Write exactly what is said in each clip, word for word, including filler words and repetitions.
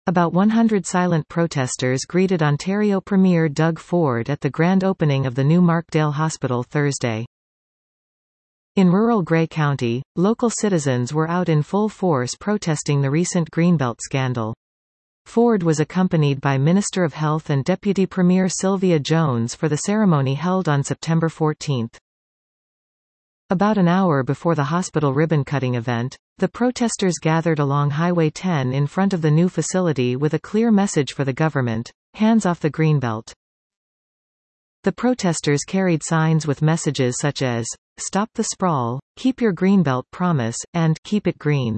About one hundred silent protesters greeted Ontario Premier Doug Ford at the grand opening of the new Markdale Hospital Thursday. In rural Grey County, local citizens were out in full force protesting the recent Greenbelt scandal. Ford was accompanied by Minister of Health and Deputy Premier Sylvia Jones for the ceremony held on September fourteenth. About an hour before the hospital ribbon-cutting event, the protesters gathered along Highway ten in front of the new facility with a clear message for the government: hands off the Greenbelt. The protesters carried signs with messages such as, "Stop the sprawl," "Keep your Greenbelt promise," and "Keep it green."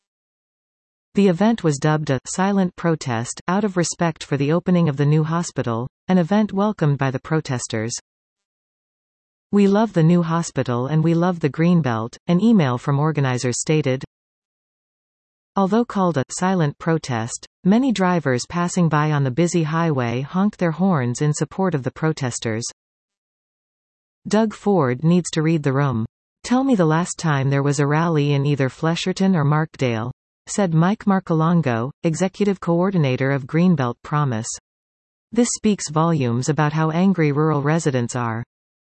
The event was dubbed a silent protest, out of respect for the opening of the new hospital, an event welcomed by the protesters. "We love the new hospital and we love the Greenbelt," an email from organizers stated. Although called a silent protest, many drivers passing by on the busy highway honked their horns in support of the protesters. Doug Ford needs to read the room. "Tell me the last time there was a rally in either Flesherton or Markdale," said Mike Marcolongo, executive coordinator of Greenbelt Promise. "This speaks volumes about how angry rural residents are."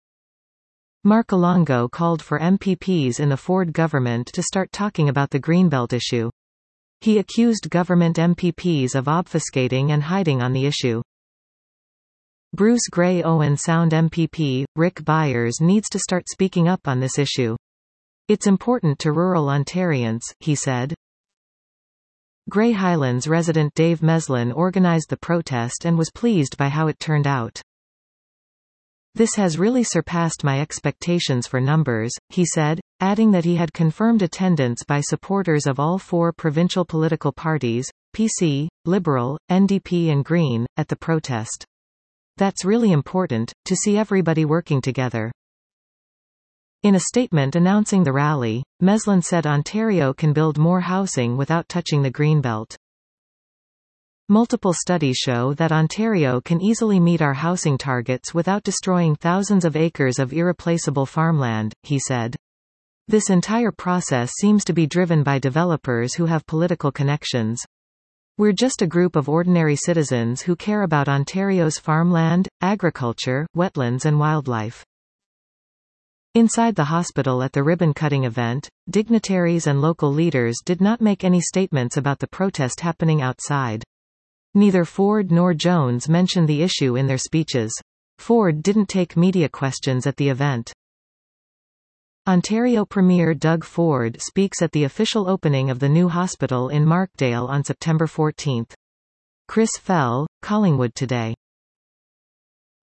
Marcolongo called for M P Ps in the Ford government to start talking about the Greenbelt issue. He accused government M P Ps of obfuscating and hiding on the issue. Bruce Grey Owen Sound M P P, Rick Byers needs to start speaking up on this issue. "It's important to rural Ontarians," he said. Grey Highlands resident Dave Meslin organized the protest and was pleased by how it turned out. "This has really surpassed my expectations for numbers," he said, adding that he had confirmed attendance by supporters of all four provincial political parties, P C, Liberal, N D P and Green, at the protest. "That's really important, to see everybody working together." In a statement announcing the rally, Meslin said Ontario can build more housing without touching the Greenbelt. "Multiple studies show that Ontario can easily meet our housing targets without destroying thousands of acres of irreplaceable farmland," he said. "This entire process seems to be driven by developers who have political connections. We're just a group of ordinary citizens who care about Ontario's farmland, agriculture, wetlands and wildlife." Inside the hospital at the ribbon-cutting event, dignitaries and local leaders did not make any statements about the protest happening outside. Neither Ford nor Jones mentioned the issue in their speeches. Ford didn't take media questions at the event. Ontario Premier Doug Ford speaks at the official opening of the new hospital in Markdale on September fourteenth. Chris Fell, Collingwood Today.